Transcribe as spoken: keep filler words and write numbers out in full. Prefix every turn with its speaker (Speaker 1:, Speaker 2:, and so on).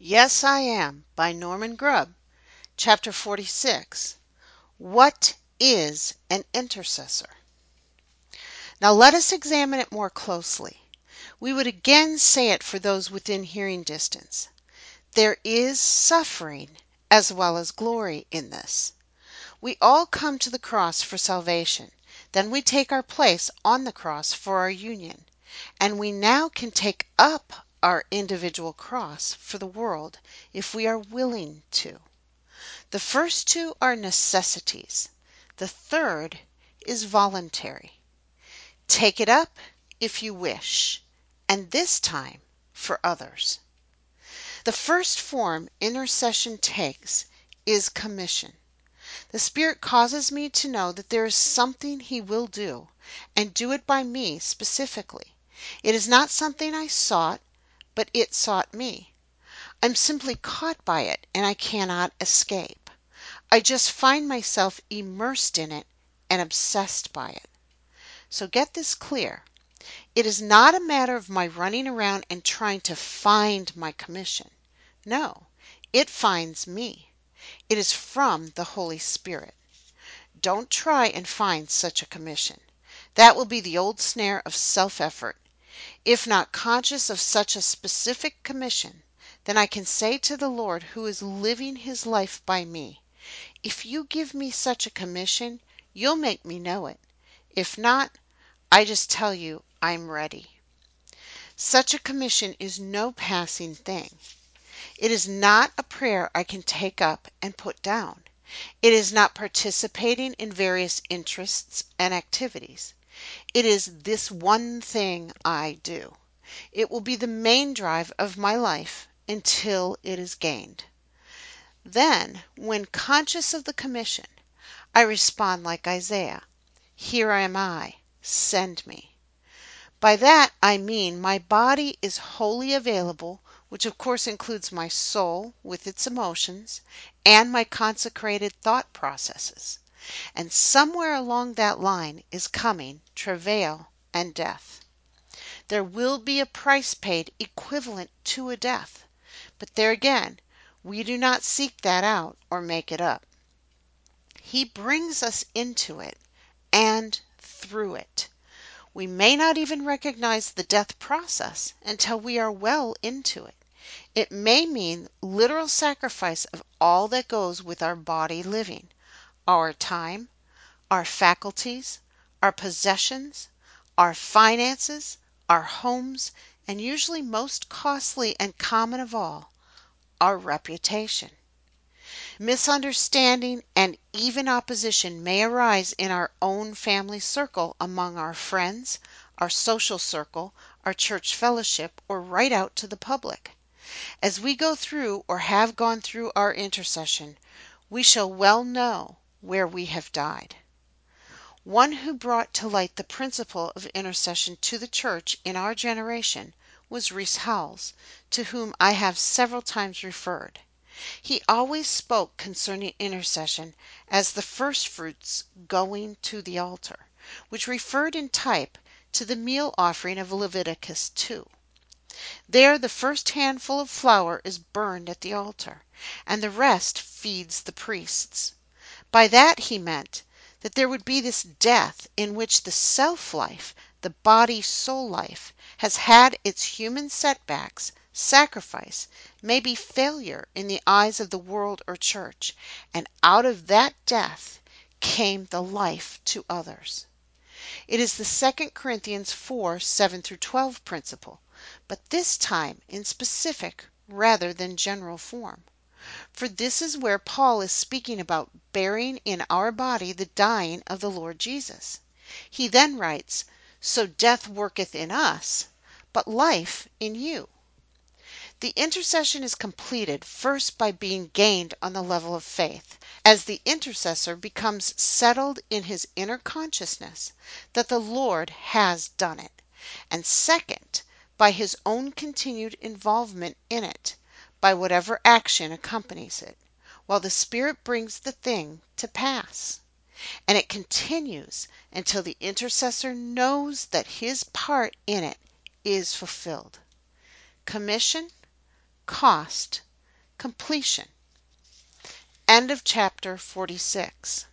Speaker 1: Yes, I Am by Norman Grubb. Chapter forty-six. What is an intercessor? Now let us examine it more closely. We would again say it for those within hearing distance. There is suffering as well as glory in this. We all come to the cross for salvation. Then we take our place on the cross for our union. And we now can take up our individual cross for the world if we are willing to. The first two are necessities. The third is voluntary. Take it up if you wish, and this time for others. The first form intercession takes is commission. The Spirit causes me to know that there is something He will do, and do it by me specifically. It is not something I sought, but it sought me. I'm simply caught by it, and I cannot escape. I just find myself immersed in it and obsessed by it. So get this clear. It is not a matter of my running around and trying to find my commission. No, it finds me. It is from the Holy Spirit. Don't try and find such a commission. That will be the old snare of self-effort. If not conscious of such a specific commission, then I can say to the Lord who is living His life by me, if you give me such a commission, you'll make me know it. If not, I just tell you I'm ready. Such a commission is no passing thing. It is not a prayer I can take up and put down. It is not participating in various interests and activities. It is this one thing I do. It will be the main drive of my life until it is gained. Then, when conscious of the commission, I respond like Isaiah, "Here am I, send me." By that I mean my body is wholly available, which of course includes my soul with its emotions and my consecrated thought processes. And somewhere along that line is coming travail and death. There will be a price paid equivalent to a death, but there again, we do not seek that out or make it up. He brings us into it and through it. We may not even recognize the death process until we are well into it. It may mean literal sacrifice of all that goes with our body living, our time, our faculties, our possessions, our finances, our homes, and usually most costly and common of all, our reputation. Misunderstanding and even opposition may arise in our own family circle, among our friends, our social circle, our church fellowship, or right out to the public. As we go through or have gone through our intercession, we shall well know where we have died. One who brought to light the principle of intercession to the church in our generation was Rees Howells, to whom I have several times referred. He always spoke concerning intercession as the first fruits going to the altar, which referred in type to the meal offering of Leviticus two. There the first handful of flour is burned at the altar, and the rest feeds the priests. By that he meant that there would be this death in which the self-life, the body-soul life, has had its human setbacks, sacrifice, maybe failure in the eyes of the world or church, and out of that death came the life to others. It is the Second Corinthians four seven through twelve principle, but this time in specific rather than general form. For this is where Paul is speaking about bearing in our body the dying of the Lord Jesus. He then writes, "So death worketh in us, but life in you." The intercession is completed first by being gained on the level of faith, as the intercessor becomes settled in his inner consciousness that the Lord has done it, and second, by his own continued involvement in it, by whatever action accompanies it, while the Spirit brings the thing to pass. And it continues until the intercessor knows that his part in it is fulfilled. Commission, cost, completion. End of chapter forty-six.